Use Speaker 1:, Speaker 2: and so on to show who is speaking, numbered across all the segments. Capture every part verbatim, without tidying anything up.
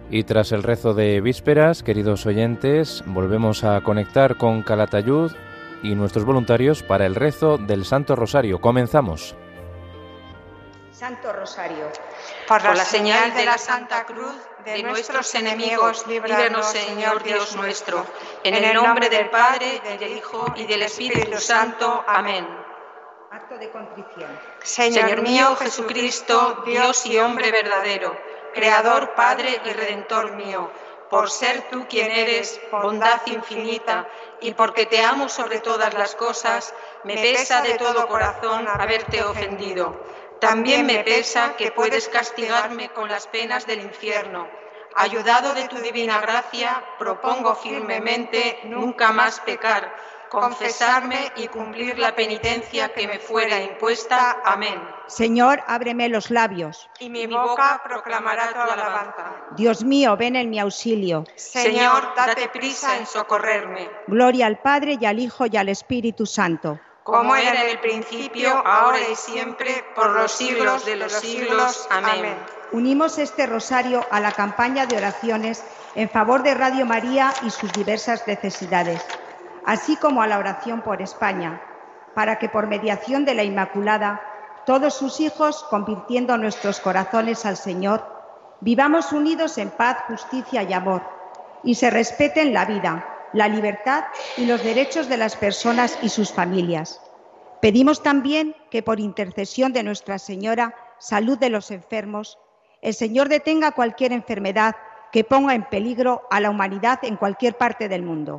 Speaker 1: Y tras el rezo de vísperas, queridos oyentes, volvemos a conectar con Calatayud y nuestros voluntarios para el rezo del Santo Rosario. Comenzamos.
Speaker 2: Santo Rosario.
Speaker 3: Por la, Por la señal de la Santa Cruz de nuestros enemigos, líbranos, Señor Dios nuestro, en el nombre del Padre, del Hijo y del Espíritu Santo. Amén.
Speaker 2: Acto de contrición.
Speaker 3: Señor mío Jesucristo, Dios y hombre verdadero, Creador, Padre y Redentor mío, por ser tú quien eres, bondad infinita, y porque te amo sobre todas las cosas, me pesa de todo corazón haberte ofendido. También me pesa que puedes castigarme con las penas del infierno. Ayudado de tu divina gracia, propongo firmemente nunca más pecar, confesarme y cumplir la penitencia que me fuera impuesta. Amén.
Speaker 2: Señor, ábreme los labios,
Speaker 3: y mi boca proclamará tu alabanza.
Speaker 2: Dios mío, ven en mi auxilio.
Speaker 3: Señor, date prisa en socorrerme.
Speaker 2: Gloria al Padre y al Hijo y al Espíritu Santo.
Speaker 3: Como era en el principio, ahora y siempre, por los siglos de los siglos. Amén.
Speaker 2: Unimos este rosario a la campaña de oraciones en favor de Radio María y sus diversas necesidades, así como a la oración por España, para que por mediación de la Inmaculada, todos sus hijos, convirtiendo nuestros corazones al Señor, vivamos unidos en paz, justicia y amor, y se respeten la vida, la libertad y los derechos de las personas y sus familias. Pedimos también que por intercesión de Nuestra Señora, salud de los enfermos, el Señor detenga cualquier enfermedad que ponga en peligro a la humanidad en cualquier parte del mundo.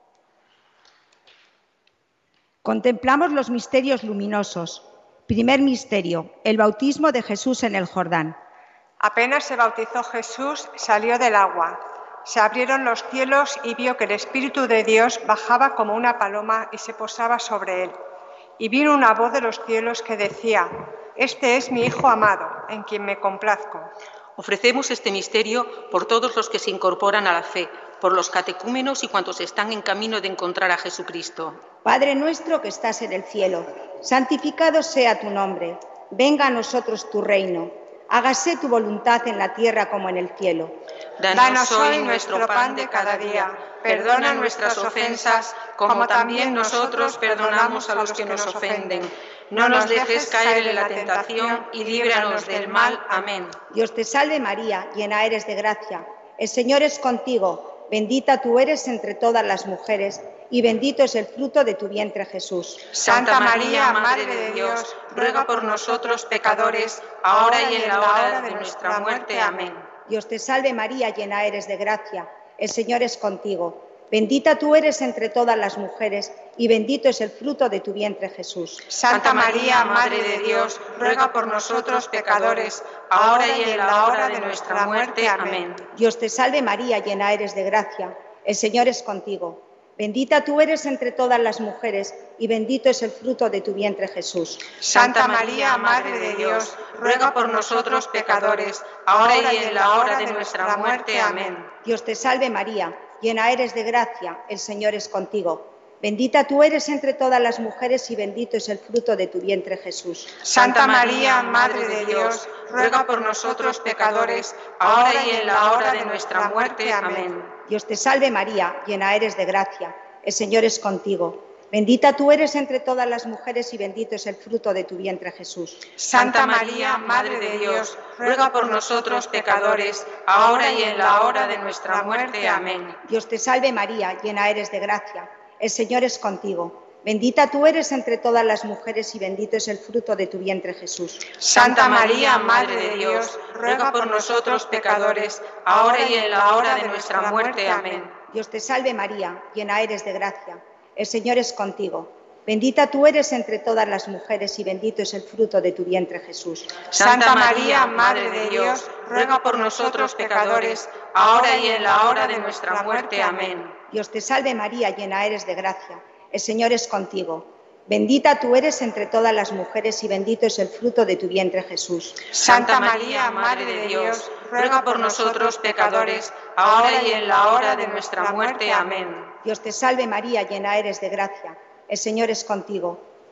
Speaker 2: Contemplamos los misterios luminosos. Primer misterio, el bautismo de Jesús en el Jordán.
Speaker 4: Apenas se bautizó Jesús, salió del agua. Se abrieron los cielos y vio que el Espíritu de Dios bajaba como una paloma y se posaba sobre él. Y vino una voz de los cielos que decía: Este es mi Hijo amado, en quien me complazco.
Speaker 5: Ofrecemos este misterio por todos los que se incorporan a la fe, por los catecúmenos y cuantos están en camino de encontrar a Jesucristo.
Speaker 2: Padre nuestro que estás en el cielo, santificado sea tu nombre. Venga a nosotros tu reino. Hágase tu voluntad en la tierra como en el cielo.
Speaker 3: Danos hoy nuestro pan de cada día. Perdona nuestras ofensas, como también nosotros perdonamos a los que nos ofenden. No nos dejes caer en la tentación y líbranos del mal. Amén.
Speaker 2: Dios te salve María, llena eres de gracia. El Señor es contigo. Bendita tú eres entre todas las mujeres, y bendito es el fruto de tu vientre, Jesús.
Speaker 3: Santa María, Madre de Dios, ruega por nosotros pecadores, ahora y en la hora de nuestra muerte. Amén.
Speaker 2: Dios te salve María, llena eres de gracia. El Señor es contigo. Bendita tú eres entre todas las mujeres, y bendito es el fruto de tu vientre, Jesús.
Speaker 3: Santa María, Madre de Dios, ruega por nosotros pecadores, ahora y en la hora de nuestra muerte. Amén.
Speaker 2: Dios te salve María, llena eres de gracia. El Señor es contigo. Bendita tú eres entre todas las mujeres, y bendito es el fruto de tu vientre, Jesús.
Speaker 3: Santa María, Madre de Dios, ruega por nosotros pecadores, ahora y en la hora de nuestra muerte. Amén.
Speaker 2: Dios te salve María, llena eres de gracia, el Señor es contigo. Bendita tú eres entre todas las mujeres, y bendito es el fruto de tu vientre, Jesús.
Speaker 3: Santa María, Madre de Dios, ruega por nosotros pecadores, ahora y en la hora de nuestra muerte. Amén.
Speaker 2: Dios te salve María, llena eres de gracia, el Señor es contigo. Bendita tú eres entre todas las mujeres, y bendito es el fruto de tu vientre, Jesús.
Speaker 3: Santa María, Madre de Dios, ruega por nosotros pecadores, ahora y en la hora de nuestra muerte. Amén.
Speaker 2: Dios te salve María, llena eres de gracia, el Señor es contigo. Bendita tú eres entre todas las mujeres, y bendito es el fruto de tu vientre, Jesús.
Speaker 3: Santa María, Madre de Dios, ruega por nosotros pecadores, ahora y en la hora de nuestra muerte. Amén.
Speaker 2: Dios te salve María, llena eres de gracia, el Señor es contigo. Bendita tú eres entre todas las mujeres, y bendito es el fruto de tu vientre, Jesús.
Speaker 3: Santa María, Madre de Dios, ruega por nosotros pecadores, ahora y en la hora de nuestra muerte. Amén.
Speaker 2: Dios te salve María, llena eres de gracia, el Señor es contigo. Bendita tú eres entre todas las mujeres, y bendito es el fruto de tu vientre, Jesús.
Speaker 3: Santa María, Madre de Dios, ruega por nosotros pecadores, ahora y en la hora de nuestra muerte. Amén.
Speaker 2: Dios te salve María, llena eres de gracia, el Señor es contigo.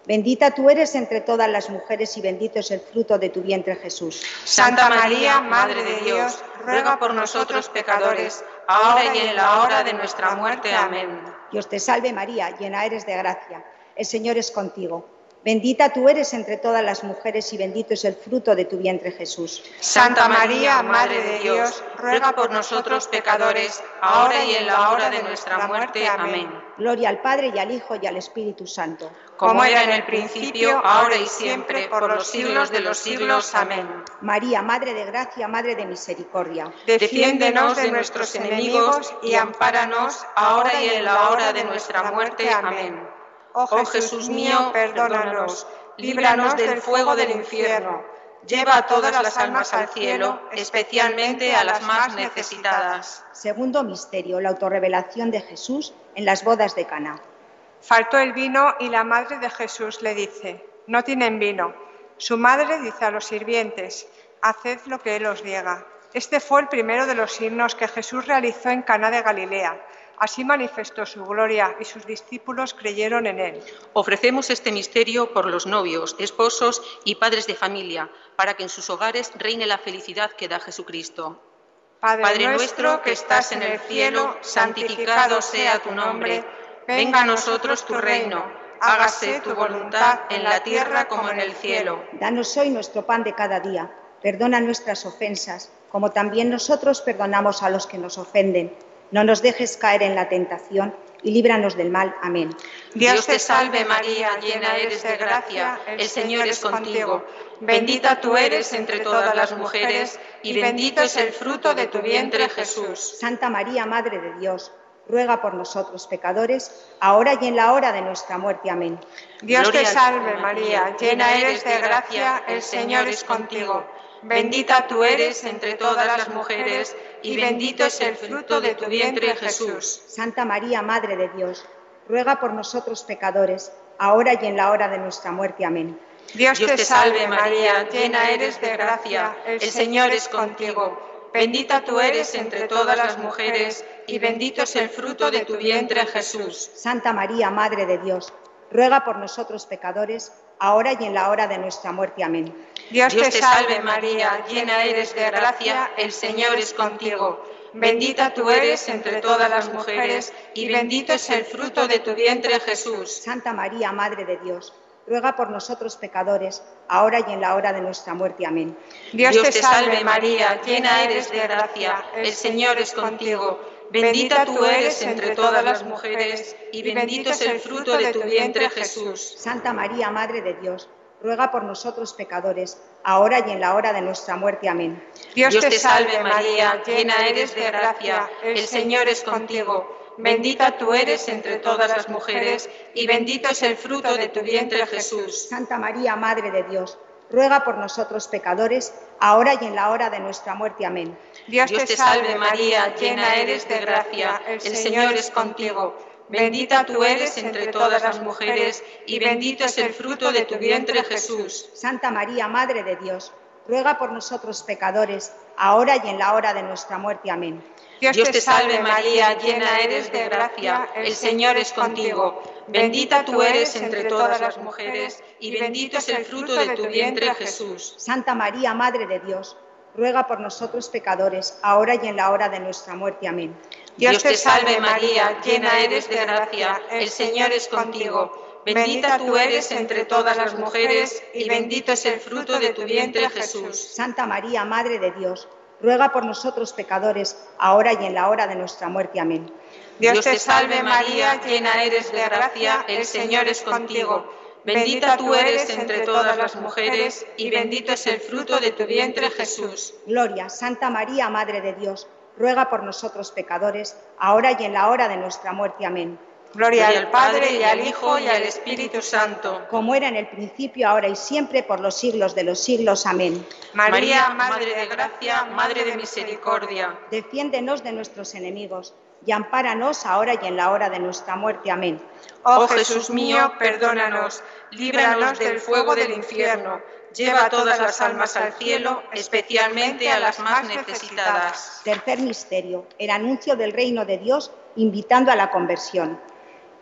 Speaker 2: Bendita tú eres entre todas las mujeres y bendito es el fruto de tu vientre, Jesús.
Speaker 3: Santa María, Madre de Dios, ruega por nosotros pecadores, ahora y en la hora de nuestra muerte. Amén.
Speaker 2: Dios te salve María, llena eres de gracia, el Señor es contigo. Bendita tú eres entre todas las mujeres y bendito es el fruto de tu vientre, Jesús.
Speaker 3: Santa María, Madre de Dios, ruega por nosotros pecadores, ahora y en la hora de nuestra muerte. Amén.
Speaker 2: Gloria al Padre y al Hijo y al Espíritu Santo.
Speaker 3: Como era en el principio, ahora y siempre, por los siglos de los siglos. Amén.
Speaker 2: María, Madre de gracia, Madre de misericordia.
Speaker 3: Defiéndenos de nuestros enemigos y ampáranos, ahora y en la hora de nuestra muerte. Amén. Oh Jesús mío, perdónanos, líbranos del fuego del infierno, lleva a todas las almas al cielo, especialmente a las más necesitadas.
Speaker 2: Segundo misterio, la autorrevelación de Jesús en las bodas de Caná.
Speaker 4: Faltó el vino y la madre de Jesús le dice: no tienen vino. Su madre dice a los sirvientes: haced lo que él os diga. Este fue el primero de los signos que Jesús realizó en Caná de Galilea. Así manifestó su gloria y sus discípulos creyeron en él.
Speaker 5: Ofrecemos este misterio por los novios, esposos y padres de familia, para que en sus hogares reine la felicidad que da Jesucristo.
Speaker 4: Padre,
Speaker 5: Padre nuestro que estás en el cielo, santificado sea tu nombre. Venga a nosotros tu reino. Hágase tu voluntad en la tierra como en el cielo.
Speaker 2: Danos hoy nuestro pan de cada día. Perdona nuestras ofensas, como también nosotros perdonamos a los que nos ofenden. No nos dejes caer en la tentación y líbranos del mal. Amén.
Speaker 3: Dios te salve María, llena eres de gracia, el Señor es contigo. Bendita tú eres entre todas las mujeres y bendito es el fruto de tu vientre, Jesús.
Speaker 2: Santa María, Madre de Dios, ruega por nosotros pecadores, ahora y en la hora de nuestra muerte. Amén.
Speaker 4: Dios te salve María, llena eres de gracia, el Señor es contigo.
Speaker 3: Bendita tú eres entre todas las mujeres y bendito es el fruto de tu vientre, Jesús.
Speaker 2: Santa María, Madre de Dios, ruega por nosotros pecadores, ahora y en la hora de nuestra muerte. Amén.
Speaker 4: Dios
Speaker 3: te salve María, llena eres de gracia, el Señor es contigo. Bendita tú eres entre todas las mujeres y bendito es el fruto de tu vientre, Jesús.
Speaker 2: Santa María, Madre de Dios, ruega por nosotros pecadores, ahora y en la hora de nuestra muerte. Amén.
Speaker 3: Dios te salve María, llena eres de gracia, el Señor es contigo. Bendita tú eres entre todas las mujeres y bendito es el fruto de tu vientre, Jesús.
Speaker 2: Santa María, Madre de Dios, ruega por nosotros pecadores, ahora y en la hora de nuestra muerte. Amén.
Speaker 3: Dios te salve María, llena eres de gracia, el Señor es contigo. Bendita tú eres entre todas las mujeres y bendito es el fruto de tu vientre, Jesús.
Speaker 2: Santa María, Madre de Dios, ruega por nosotros pecadores, ahora y en la hora de nuestra muerte. Amén.
Speaker 3: Dios te salve María, llena eres de gracia, el Señor es contigo. Bendita tú eres entre todas las mujeres y bendito es el fruto de tu vientre, Jesús.
Speaker 2: Santa María, Madre de Dios, ruega por nosotros pecadores, ahora y en la hora de nuestra muerte. Amén.
Speaker 3: Dios te salve María, llena eres de gracia, el Señor es contigo. Bendita tú eres entre todas las mujeres y bendito es el fruto de tu vientre, Jesús.
Speaker 2: Santa María, Madre de Dios, ruega por nosotros pecadores, ahora y en la hora de nuestra muerte. Amén.
Speaker 3: Dios te salve María, llena eres de gracia, el Señor es contigo. Bendita tú eres entre todas las mujeres y bendito es el fruto de tu vientre, Jesús.
Speaker 2: Santa María, Madre de Dios, ruega por nosotros pecadores, ahora y en la hora de nuestra muerte. Amén.
Speaker 3: Dios te salve María, llena eres de gracia, el Señor es contigo. Bendita tú eres entre todas las mujeres y bendito es el fruto de tu vientre, Jesús.
Speaker 2: Santa María, Madre de Dios, ruega por nosotros pecadores, ahora y en la hora de nuestra muerte. Amén.
Speaker 3: Dios te salve María, llena eres de gracia, el Señor es contigo. Bendita tú eres entre todas las mujeres y bendito es el fruto de tu vientre, Jesús.
Speaker 2: Gloria, Santa María, Madre de Dios, ruega por nosotros pecadores, ahora y en la hora de nuestra muerte. Amén.
Speaker 3: Gloria al Padre, y al Hijo, y al Espíritu Santo.
Speaker 2: Como era en el principio, ahora y siempre, por los siglos de los siglos. Amén.
Speaker 3: María, Madre de gracia, Madre de misericordia.
Speaker 2: Defiéndenos de nuestros enemigos, y ampáranos ahora y en la hora de nuestra muerte. Amén.
Speaker 3: Oh Jesús mío, perdónanos, líbranos del fuego del infierno. Lleva a todas las almas al cielo, especialmente a las más necesitadas.
Speaker 2: Tercer misterio, el anuncio del reino de Dios, invitando a la conversión.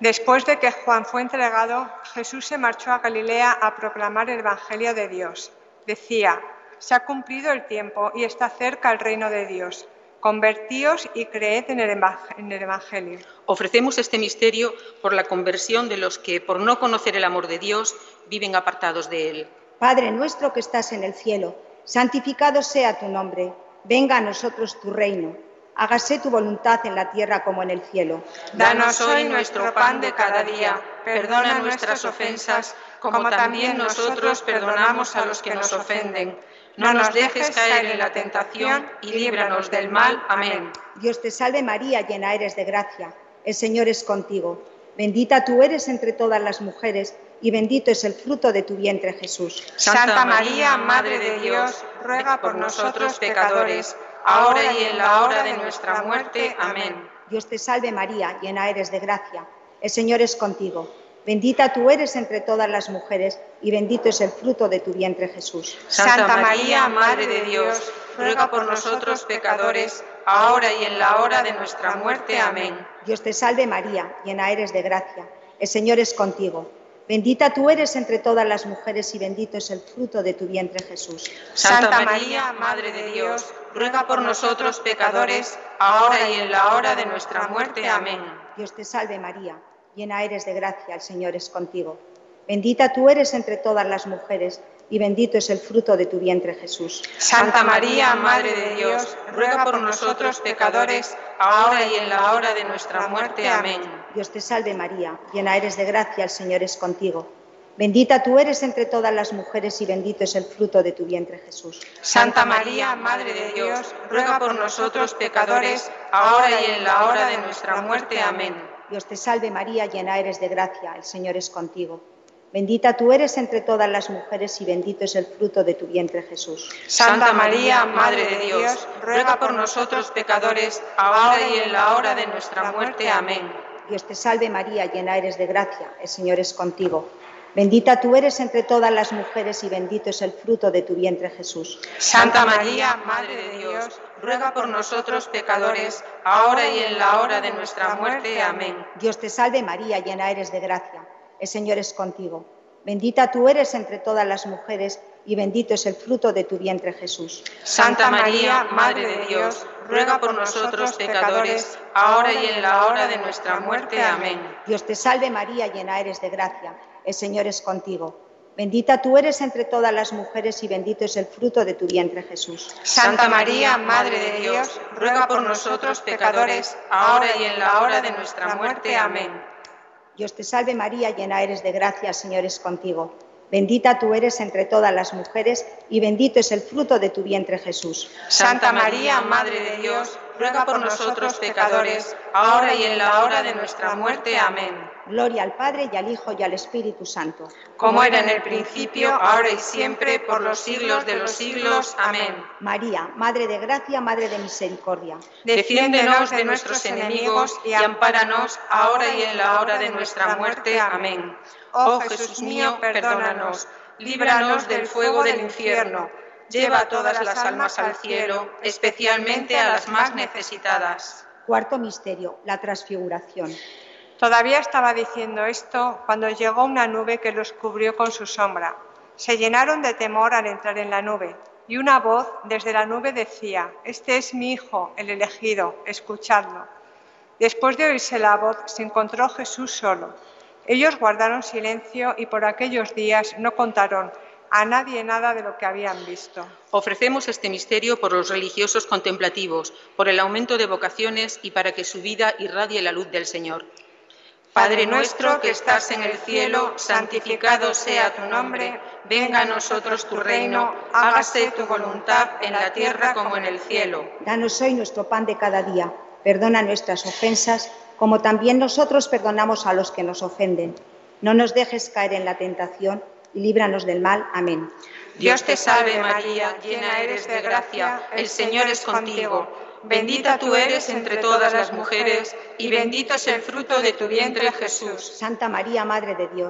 Speaker 4: Después de que Juan fue entregado, Jesús se marchó a Galilea a proclamar el Evangelio de Dios. Decía: se ha cumplido el tiempo y está cerca el reino de Dios. Convertíos y creed en el Evangelio.
Speaker 5: Ofrecemos este misterio por la conversión de los que, por no conocer el amor de Dios, viven apartados de él.
Speaker 2: Padre nuestro que estás en el cielo, santificado sea tu nombre. Venga a nosotros tu reino. Hágase tu voluntad en la tierra como en el cielo.
Speaker 3: Danos hoy nuestro pan de cada día. Perdona nuestras ofensas, como también nosotros perdonamos a los que nos ofenden. No nos dejes caer en la tentación y líbranos del mal. Amén.
Speaker 2: Dios te salve María, llena eres de gracia. El Señor es contigo. Bendita tú eres entre todas las mujeres y bendito es el fruto de tu vientre, Jesús.
Speaker 3: Santa María, Madre de Dios, ruega por nosotros pecadores, ahora y en la hora de nuestra muerte. Amén.
Speaker 2: Dios te salve María, llena eres de gracia. El Señor es contigo. Bendita tú eres entre todas las mujeres y bendito es el fruto de tu vientre, Jesús.
Speaker 3: Santa María, Madre de Dios, ruega por nosotros pecadores, ahora y en la hora de nuestra muerte. Amén.
Speaker 2: Dios te salve María, llena eres de gracia. El Señor es contigo. Bendita tú eres entre todas las mujeres y bendito es el fruto de tu vientre, Jesús.
Speaker 3: Santa María, Madre de Dios, ruega por nosotros pecadores, ahora y en la hora de nuestra muerte. Amén.
Speaker 2: Dios te salve María, llena eres de gracia, el Señor es contigo. Bendita tú eres entre todas las mujeres y bendito es el fruto de tu vientre, Jesús.
Speaker 3: Santa María, Madre de Dios, ruega por nosotros pecadores, ahora y en la hora de nuestra muerte. Amén.
Speaker 2: Dios te salve María, llena eres de gracia, el Señor es contigo. Bendita tú eres entre todas las mujeres y bendito es el fruto de tu vientre, Jesús.
Speaker 3: Santa María, Madre de Dios, ruega por nosotros pecadores, ahora y en la hora de nuestra muerte. Amén.
Speaker 2: Dios te salve María, llena eres de gracia, el Señor es contigo. Bendita tú eres entre todas las mujeres y bendito es el fruto de tu vientre, Jesús.
Speaker 3: Santa María, Madre de Dios, ruega por nosotros pecadores, ahora y en la hora de nuestra muerte. Amén.
Speaker 2: Dios te salve María, llena eres de gracia, el Señor es contigo. Bendita tú eres entre todas las mujeres y bendito es el fruto de tu vientre, Jesús.
Speaker 3: Santa María, Madre de Dios, ruega por nosotros pecadores, ahora y en la hora de nuestra muerte. Amén.
Speaker 2: Dios te salve María, llena eres de gracia, el Señor es contigo. Bendita tú eres entre todas las mujeres y bendito es el fruto de tu vientre, Jesús.
Speaker 3: Santa María, Madre de Dios, ruega por nosotros pecadores, ahora y en la hora de nuestra muerte. Amén.
Speaker 2: Dios te salve María, llena eres de gracia, el Señor es contigo. Bendita tú eres entre todas las mujeres y bendito es el fruto de tu vientre, Jesús.
Speaker 3: Santa María, Madre de Dios, ruega por nosotros pecadores, ahora y en la hora de nuestra muerte. Amén.
Speaker 2: Dios te salve María, llena eres de gracia, el Señor es contigo. Bendita tú eres entre todas las mujeres y bendito es el fruto de tu vientre, Jesús.
Speaker 3: Santa María, Madre de Dios, ruega por nosotros pecadores, ahora y en la hora de nuestra muerte. Amén.
Speaker 2: Gloria al Padre y al Hijo y al Espíritu Santo.
Speaker 3: Como era en el principio, ahora y siempre, por los siglos de los siglos. Amén.
Speaker 2: María, Madre de gracia, Madre de misericordia.
Speaker 3: Defiéndenos de nuestros enemigos y ampáranos ahora y en la hora de nuestra muerte. Amén. Oh Jesús mío, perdónanos, líbranos del fuego del infierno, lleva todas las almas al cielo, especialmente a las más necesitadas.
Speaker 2: Cuarto misterio, la transfiguración.
Speaker 4: Todavía estaba diciendo esto cuando llegó una nube que los cubrió con su sombra. Se llenaron de temor al entrar en la nube, y una voz desde la nube decía: «Este es mi Hijo, el elegido, escuchadlo». Después de oírse la voz, se encontró Jesús solo. Ellos guardaron silencio y por aquellos días no contaron a nadie nada de lo que habían visto.
Speaker 5: Ofrecemos este misterio por los religiosos contemplativos, por el aumento de vocaciones y para que su vida irradie la luz del Señor.
Speaker 3: Padre nuestro que estás en el cielo, santificado sea tu nombre, venga a nosotros tu reino, hágase tu voluntad en la tierra como en el cielo.
Speaker 2: Danos hoy nuestro pan de cada día, perdona nuestras ofensas, como también nosotros perdonamos a los que nos ofenden. No nos dejes caer en la tentación y líbranos del mal. Amén.
Speaker 3: Dios te salve María, llena eres de gracia, el Señor es contigo. Bendita tú eres entre todas las mujeres y bendito es el fruto de tu vientre, Jesús.
Speaker 2: Santa María, Madre de Dios,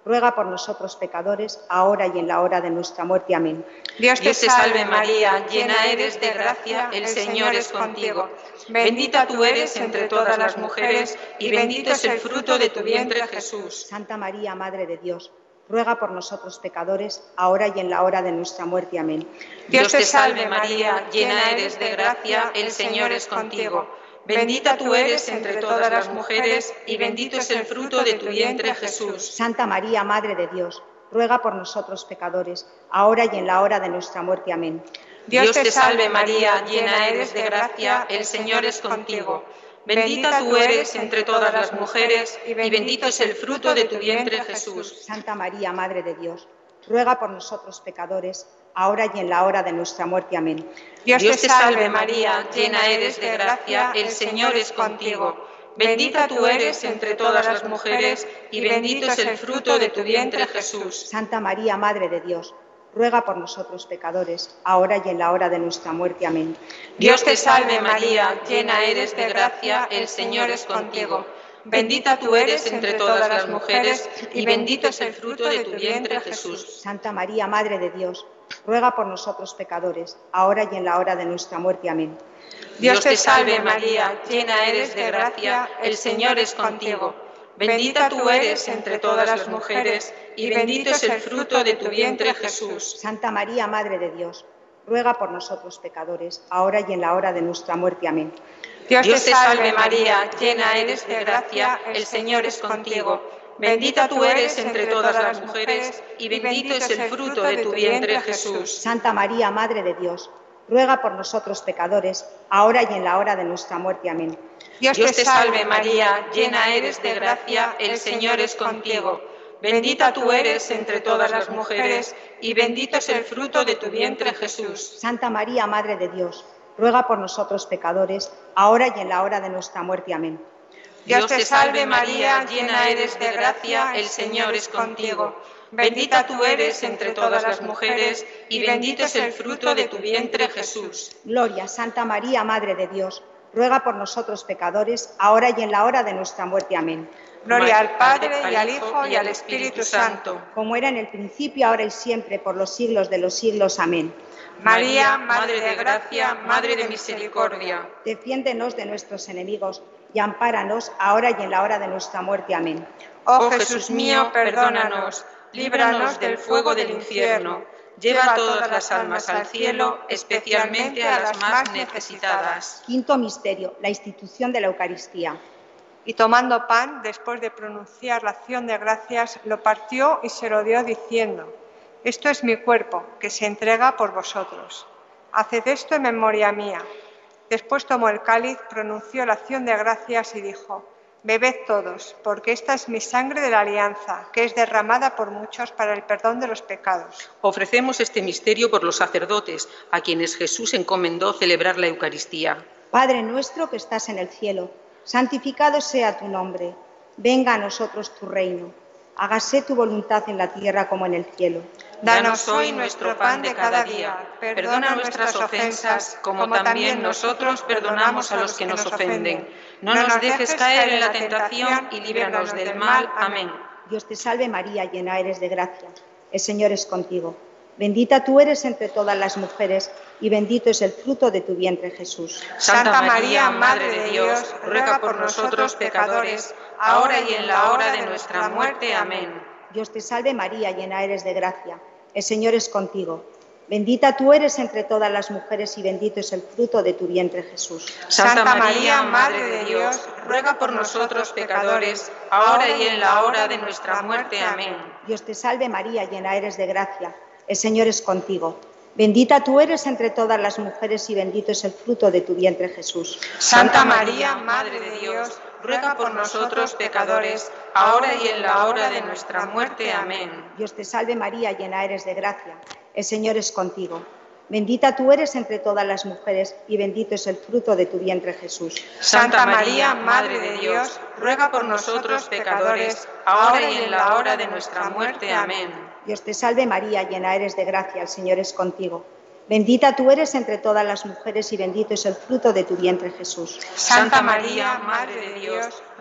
Speaker 2: ruega por nosotros pecadores, ahora y en la hora de nuestra muerte. Amén.
Speaker 3: Dios te salve María, llena eres de gracia, el Señor es contigo. Bendita tú eres entre todas las mujeres y bendito es el fruto de tu vientre, Jesús.
Speaker 2: Santa María, Madre de Dios, ruega por nosotros pecadores, ahora y en la hora de nuestra muerte. Amén.
Speaker 3: Dios te salve María, llena eres de gracia, el Señor es contigo. Bendita tú eres entre todas las mujeres y bendito es el fruto de tu vientre, Jesús.
Speaker 2: Santa María, Madre de Dios, ruega por nosotros pecadores, ahora y en la hora de nuestra muerte. Amén.
Speaker 3: Dios te salve María, llena eres de gracia, el Señor es contigo. Bendita tú eres entre todas las mujeres y bendito es el fruto de tu vientre, Jesús.
Speaker 2: Santa María, Madre de Dios, ruega por nosotros pecadores, ahora y en la hora de nuestra muerte. Amén.
Speaker 3: Dios te salve María, llena eres de gracia, el Señor es contigo. Bendita tú eres entre todas las mujeres y bendito es el fruto de tu vientre, Jesús.
Speaker 2: Santa María, Madre de Dios, ruega por nosotros pecadores, ahora y en la hora de nuestra muerte. Amén.
Speaker 3: Dios te salve María, llena eres de gracia, el Señor es contigo. Bendita tú eres entre todas las mujeres y bendito es el fruto de tu vientre, Jesús.
Speaker 2: Santa María, Madre de Dios, ruega por nosotros pecadores, ahora y en la hora de nuestra muerte. Amén.
Speaker 3: Dios te salve María, llena eres de gracia, el Señor es contigo. Bendita tú eres entre todas las mujeres y bendito es el fruto de tu vientre, Jesús.
Speaker 2: Santa María, Madre de Dios, ruega por nosotros pecadores, ahora y en la hora de nuestra muerte. Amén.
Speaker 3: Dios te salve María, llena eres de gracia, el Señor es contigo. Bendita tú eres entre todas las mujeres y bendito es el fruto de tu vientre, Jesús.
Speaker 2: Santa María, Madre de Dios, ruega por nosotros pecadores, ahora y en la hora de nuestra muerte. Amén.
Speaker 3: Dios te salve María, llena eres de gracia, el Señor es contigo. Bendita tú eres entre todas las mujeres y bendito es el fruto de tu vientre, Jesús.
Speaker 2: Santa María, Madre de Dios, ruega por nosotros pecadores, ahora y en la hora de nuestra muerte. Amén.
Speaker 3: Dios te salve María, llena eres de gracia, el Señor es contigo. Bendita tú eres entre todas las mujeres y bendito es el fruto de tu vientre, Jesús.
Speaker 2: Gloria, Santa María, Madre de Dios, ruega por nosotros pecadores, ahora y en la hora de nuestra muerte. Amén.
Speaker 4: Gloria al Padre, y al Hijo, y al Espíritu Santo.
Speaker 2: Como era en el principio, ahora y siempre, por los siglos de los siglos. Amén.
Speaker 3: María, Madre de gracia, Madre de misericordia,
Speaker 2: defiéndenos de nuestros enemigos y ampáranos ahora y en la hora de nuestra muerte. Amén.
Speaker 3: Oh Jesús mío, perdónanos, líbranos del fuego del infierno, lleva todas las almas al cielo, especialmente a las más necesitadas.
Speaker 2: Quinto misterio, la institución de la Eucaristía.
Speaker 4: Y tomando pan, después de pronunciar la acción de gracias, lo partió y se lo dio diciendo: esto es mi cuerpo, que se entrega por vosotros. Haced esto en memoria mía. Después tomó el cáliz, pronunció la acción de gracias y dijo: bebed todos, porque esta es mi sangre de la alianza, que es derramada por muchos para el perdón de los pecados.
Speaker 5: Ofrecemos este misterio por los sacerdotes, a quienes Jesús encomendó celebrar la Eucaristía.
Speaker 2: Padre nuestro que estás en el cielo, santificado sea tu nombre. Venga a nosotros tu reino. Hágase tu voluntad en la tierra como en el cielo.
Speaker 3: Danos hoy nuestro pan de cada día. Perdona nuestras ofensas, como también nosotros perdonamos a los que nos ofenden. No nos dejes caer en la tentación y líbranos del mal. Amén.
Speaker 2: Dios te salve María, llena eres de gracia. El Señor es contigo. Bendita tú eres entre todas las mujeres y bendito es el fruto de tu vientre, Jesús.
Speaker 3: Santa María, Madre de Dios, ruega por nosotros pecadores, ahora y en la hora de nuestra muerte. Amén.
Speaker 2: Dios te salve María, llena eres de gracia. El Señor es contigo. Bendita tú eres entre todas las mujeres y bendito es el fruto de tu vientre, Jesús.
Speaker 3: Santa María, Madre de Dios, ruega por nosotros pecadores, ahora y en la hora de nuestra muerte. Amén.
Speaker 2: Dios te salve María, llena eres de gracia. El Señor es contigo. Bendita tú eres entre todas las mujeres y bendito es el fruto de tu vientre, Jesús.
Speaker 3: Santa María, Madre de Dios, ruega por nosotros pecadores, ahora y en la hora de nuestra muerte. Amén.
Speaker 2: Dios te salve María, llena eres de gracia. El Señor es contigo. Bendita tú eres entre todas las mujeres y bendito es el fruto de tu vientre, Jesús.
Speaker 3: Santa María, Madre de Dios, ruega por nosotros pecadores, ahora y en la hora de nuestra muerte. Amén.
Speaker 2: Dios te salve María, llena eres de gracia, el Señor es contigo. Bendita tú eres entre todas las mujeres y bendito es el fruto de tu vientre, Jesús.
Speaker 3: Santa María, Madre de Dios,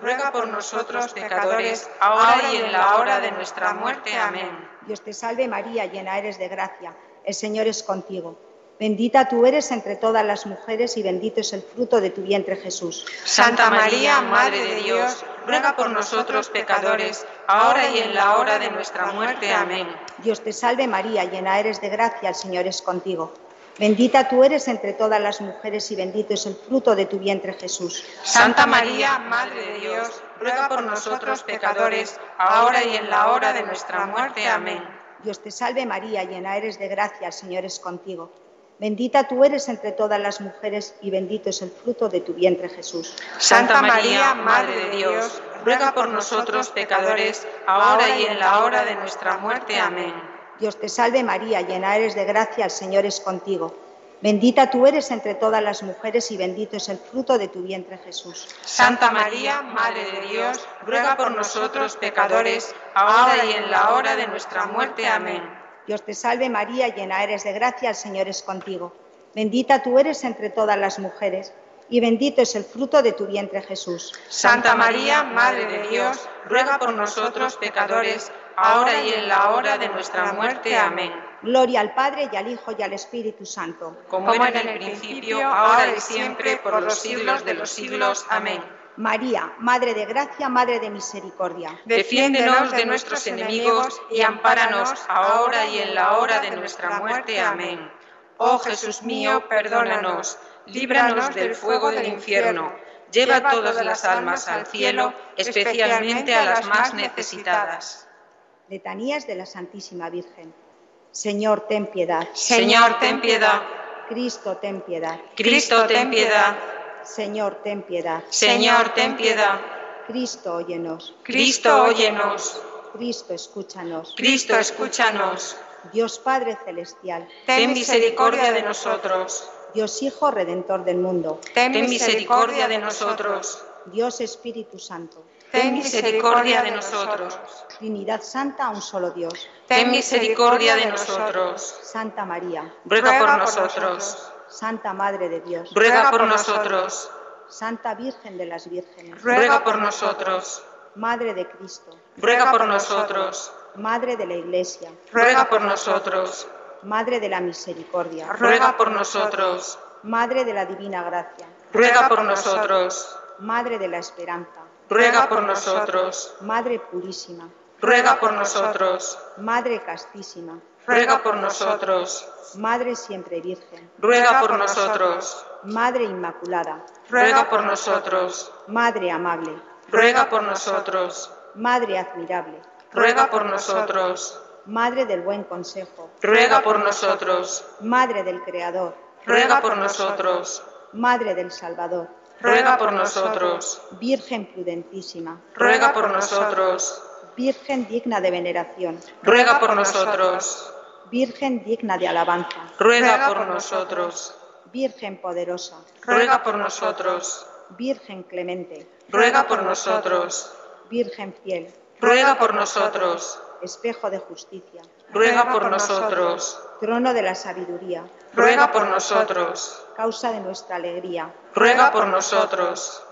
Speaker 3: ruega por nosotros pecadores, ahora y en la hora de nuestra muerte. Amén.
Speaker 2: Dios te salve María, llena eres de gracia, el Señor es contigo. Bendita tú eres entre todas las mujeres y bendito es el fruto de tu vientre, Jesús.
Speaker 3: Santa María, Madre de Dios, ruega por nosotros pecadores, ahora y en la hora de nuestra muerte. Amén.
Speaker 2: Dios te salve María, llena eres de gracia, el Señor es contigo. Bendita tú eres entre todas las mujeres y bendito es el fruto de tu vientre, Jesús.
Speaker 3: Santa María, Madre de Dios, ruega por nosotros pecadores, ahora y en la hora de nuestra muerte. Amén.
Speaker 2: Dios te salve María, llena eres de gracia, el Señor es contigo. Bendita tú eres entre todas las mujeres y bendito es el fruto de tu vientre, Jesús.
Speaker 3: Santa María, Madre de Dios, ruega por nosotros pecadores, ahora y en la hora de nuestra muerte. Amén.
Speaker 2: Dios te salve María, llena eres de gracia, el Señor es contigo. Bendita tú eres entre todas las mujeres y bendito es el fruto de tu vientre, Jesús.
Speaker 3: Santa María, Madre de Dios, ruega por nosotros pecadores, ahora y en la hora de nuestra muerte. Amén.
Speaker 2: Dios te salve María, llena eres de gracia, el Señor es contigo. Bendita tú eres entre todas las mujeres y bendito es el fruto de tu vientre, Jesús.
Speaker 3: Santa María, Madre de Dios, ruega por nosotros pecadores, ahora y en la hora de nuestra muerte. Amén.
Speaker 2: Gloria al Padre y al Hijo y al Espíritu Santo.
Speaker 3: Como era en el principio, ahora y siempre, por los siglos de los siglos. Amén.
Speaker 2: María, Madre de gracia, Madre de misericordia.
Speaker 3: Defiéndenos de nuestros enemigos y ampáranos ahora y en la hora de nuestra muerte. Amén. Oh Jesús mío, perdónanos, líbranos del fuego del infierno, lleva todas las almas al cielo, especialmente a las más necesitadas.
Speaker 2: Letanías de la Santísima Virgen. Señor, ten piedad.
Speaker 3: Señor, ten piedad.
Speaker 2: Cristo, ten piedad.
Speaker 3: Cristo, ten piedad.
Speaker 2: Señor, ten piedad.
Speaker 3: Señor, ten piedad.
Speaker 2: Cristo, óyenos.
Speaker 3: Cristo, óyenos.
Speaker 2: Cristo, escúchanos.
Speaker 3: Cristo, escúchanos.
Speaker 2: Dios Padre Celestial,
Speaker 3: ten misericordia de nosotros.
Speaker 2: Dios Hijo Redentor del mundo,
Speaker 3: ten misericordia de nosotros.
Speaker 2: Dios Espíritu Santo,
Speaker 3: ten misericordia de nosotros.
Speaker 2: Trinidad Santa, un solo Dios,
Speaker 3: ten misericordia de nosotros.
Speaker 2: Santa María,
Speaker 3: ruega por nosotros.
Speaker 2: Santa Madre de Dios,
Speaker 3: ruega por nosotros.
Speaker 2: Santa Virgen de las Vírgenes,
Speaker 3: ruega por nosotros.
Speaker 2: Madre de Cristo,
Speaker 3: ruega por nosotros.
Speaker 2: Madre de la Iglesia,
Speaker 3: ruega por nosotros.
Speaker 2: Madre de la Misericordia,
Speaker 3: ruega por nosotros.
Speaker 2: Madre de la Divina Gracia,
Speaker 3: ruega por nosotros.
Speaker 2: Madre de la Esperanza,
Speaker 3: ruega por nosotros.
Speaker 2: Madre Purísima,
Speaker 3: ruega por nosotros.
Speaker 2: Madre Castísima,
Speaker 3: ruega por nosotros.
Speaker 2: Madre Siempre Virgen,
Speaker 3: ruega por nosotros.
Speaker 2: Madre Inmaculada,
Speaker 3: ruega por nosotros.
Speaker 2: Madre Amable,
Speaker 3: ruega por nosotros.
Speaker 2: Madre Admirable,
Speaker 3: ruega por nosotros.
Speaker 2: Madre del Buen Consejo,
Speaker 3: ruega por nosotros.
Speaker 2: Madre del Creador,
Speaker 3: ruega por nosotros.
Speaker 2: Madre del Salvador,
Speaker 3: ruega por nosotros.
Speaker 2: Virgen prudentísima,
Speaker 3: ruega por nosotros.
Speaker 2: Virgen digna de veneración,
Speaker 3: ruega por nosotros.
Speaker 2: Virgen digna de alabanza,
Speaker 3: ruega por nosotros.
Speaker 2: Virgen poderosa,
Speaker 3: ruega por nosotros.
Speaker 2: Virgen clemente,
Speaker 3: ruega por nosotros.
Speaker 2: Virgen fiel,
Speaker 3: ruega por nosotros.
Speaker 2: Espejo de justicia,
Speaker 3: ruega por nosotros.
Speaker 2: Trono de la sabiduría,
Speaker 3: ruega por nosotros.
Speaker 2: Causa de nuestra alegría,
Speaker 3: ruega por nosotros.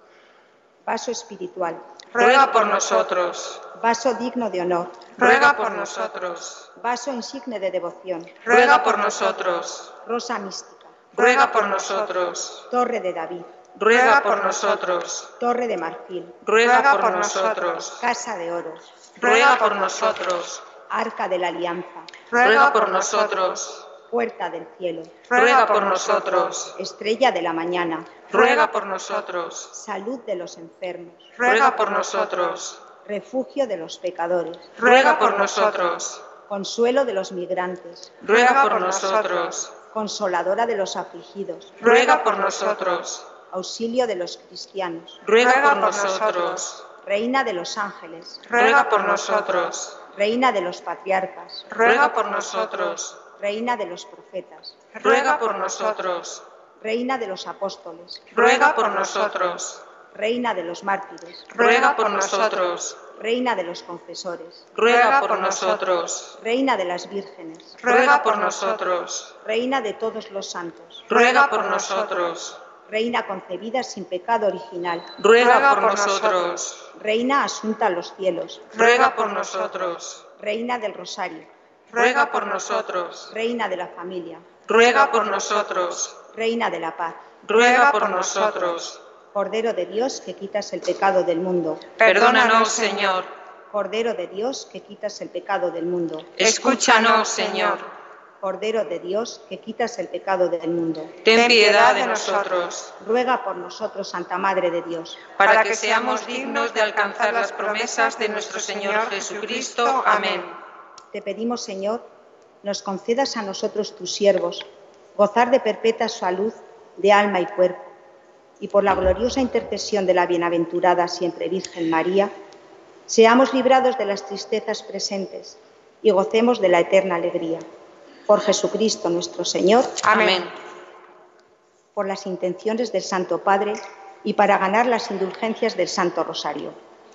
Speaker 2: Vaso espiritual,
Speaker 3: ruega por nosotros.
Speaker 2: Vaso digno de honor,
Speaker 3: ruega por nosotros.
Speaker 2: Vaso insigne de devoción,
Speaker 3: ruega por nosotros.
Speaker 2: Rosa mística,
Speaker 3: ruega por nosotros.
Speaker 2: Torre de David,
Speaker 3: ruega por nosotros.
Speaker 2: Torre de marfil,
Speaker 3: ruega por nosotros.
Speaker 2: Casa de oro,
Speaker 3: ruega por nosotros.
Speaker 2: Arca de la Alianza,
Speaker 3: ruega por nosotros.
Speaker 2: Puerta del cielo,
Speaker 3: ruega por nosotros.
Speaker 2: Estrella de la mañana,
Speaker 3: ruega por nosotros.
Speaker 2: Salud de los enfermos,
Speaker 3: ruega por nosotros.
Speaker 2: Refugio de los pecadores,
Speaker 3: ruega por nosotros.
Speaker 2: Consuelo de los migrantes,
Speaker 3: ruega por nosotros.
Speaker 2: Consoladora de los afligidos,
Speaker 3: ruega por nosotros.
Speaker 2: Auxilio de los cristianos,
Speaker 3: ruega por nosotros.
Speaker 2: Reina de los ángeles,
Speaker 3: ruega por nosotros.
Speaker 2: Reina de los patriarcas,
Speaker 3: ruega por nosotros.
Speaker 2: Reina de los profetas,
Speaker 3: ruega por nosotros.
Speaker 2: Reina de los apóstoles,
Speaker 3: ruega por nosotros.
Speaker 2: Reina de los mártires,
Speaker 3: ruega por nosotros.
Speaker 2: Reina de los confesores,
Speaker 3: ruega por nosotros.
Speaker 2: Reina de las vírgenes,
Speaker 3: ruega por nosotros.
Speaker 2: Reina de todos los santos,
Speaker 3: ruega por nosotros.
Speaker 2: Reina concebida sin pecado original.
Speaker 3: Ruega por nosotros.
Speaker 2: Reina asunta a los cielos.
Speaker 3: Ruega por nosotros.
Speaker 2: Reina del Rosario.
Speaker 3: Ruega por nosotros.
Speaker 2: Reina de la familia.
Speaker 3: Ruega por nosotros.
Speaker 2: Reina de la paz.
Speaker 3: Ruega por nosotros.
Speaker 2: Cordero de Dios, que quitas el pecado del mundo.
Speaker 3: Perdónanos, Señor.
Speaker 2: Cordero de Dios, que quitas el pecado del mundo.
Speaker 3: Escúchanos, Señor.
Speaker 2: Cordero de Dios, que quitas el pecado del mundo.
Speaker 3: Ten piedad de nosotros.
Speaker 2: Ruega por nosotros, Santa Madre de Dios,
Speaker 3: para que seamos dignos de alcanzar las promesas de nuestro Señor Jesucristo. Amén.
Speaker 2: Te pedimos, Señor, nos concedas a nosotros, tus siervos, gozar de perpetua salud de alma y cuerpo, y por la gloriosa intercesión de la bienaventurada siempre Virgen María, seamos librados de las tristezas presentes y gocemos de la eterna alegría. Por Jesucristo nuestro Señor.
Speaker 3: Amén.
Speaker 2: Por las intenciones del Santo Padre y para ganar las indulgencias del Santo Rosario.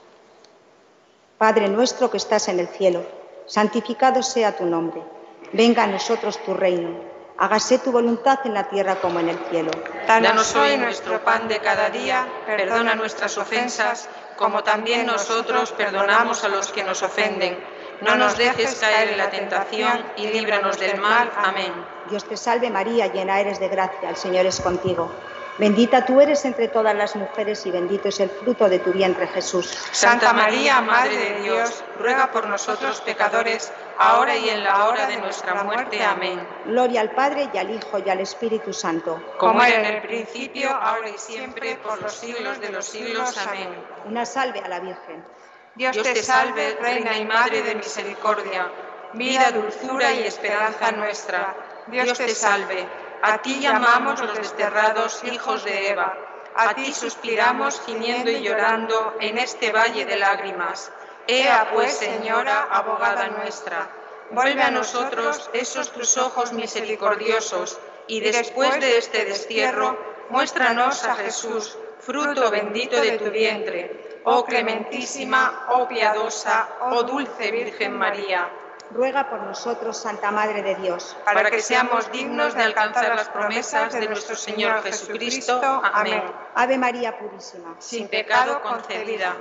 Speaker 2: Padre nuestro que estás en el cielo, santificado sea tu nombre. Venga a nosotros tu reino. Hágase tu voluntad en la tierra como en el cielo.
Speaker 3: Danos hoy nuestro pan de cada día. Perdona nuestras ofensas, como también nosotros perdonamos a los que nos ofenden. No nos dejes caer en la tentación y líbranos del mal. Amén.
Speaker 2: Dios te salve María, llena eres de gracia, el Señor es contigo. Bendita tú eres entre todas las mujeres y bendito es el fruto de tu vientre, Jesús.
Speaker 3: Santa María, Madre de Dios, ruega por nosotros pecadores, ahora y en la hora de nuestra muerte. Amén.
Speaker 2: Gloria al Padre y al Hijo y al Espíritu Santo.
Speaker 3: Como era en el principio, ahora y siempre, por los siglos de los siglos. Amén.
Speaker 2: Una salve a la Virgen.
Speaker 3: Dios te salve, Reina y Madre de misericordia, vida, dulzura y esperanza nuestra. Dios te salve. A ti llamamos los desterrados hijos de Eva. A ti suspiramos gimiendo y llorando en este valle de lágrimas. Ea pues, Señora, abogada nuestra, vuelve a nosotros esos tus ojos misericordiosos y después de este destierro, muéstranos a Jesús, fruto bendito de tu vientre. Oh clementísima, oh piadosa, oh dulce Virgen María.
Speaker 2: Ruega por nosotros, Santa Madre de Dios,
Speaker 3: para que seamos dignos de alcanzar las promesas de nuestro Señor Jesucristo. Amén.
Speaker 2: Ave María Purísima,
Speaker 3: sin pecado concebida.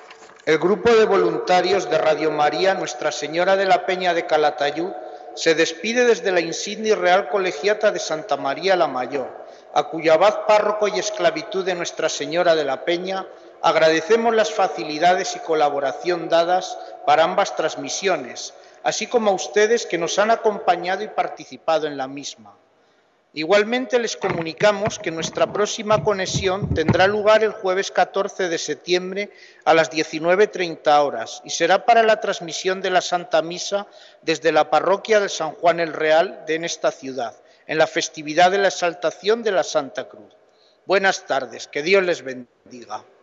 Speaker 6: El grupo de voluntarios de Radio María Nuestra Señora de la Peña de Calatayud se despide desde la insignia y real colegiata de Santa María la Mayor, a cuyo abad párroco y esclavitud de Nuestra Señora de la Peña agradecemos las facilidades y colaboración dadas para ambas transmisiones, así como a ustedes que nos han acompañado y participado en la misma. Igualmente les comunicamos que nuestra próxima conexión tendrá lugar el jueves catorce de septiembre a las diecinueve treinta horas y será para la transmisión de la Santa Misa desde la parroquia de San Juan el Real de en esta ciudad, en la festividad de la exaltación de la Santa Cruz. Buenas tardes, que Dios les bendiga.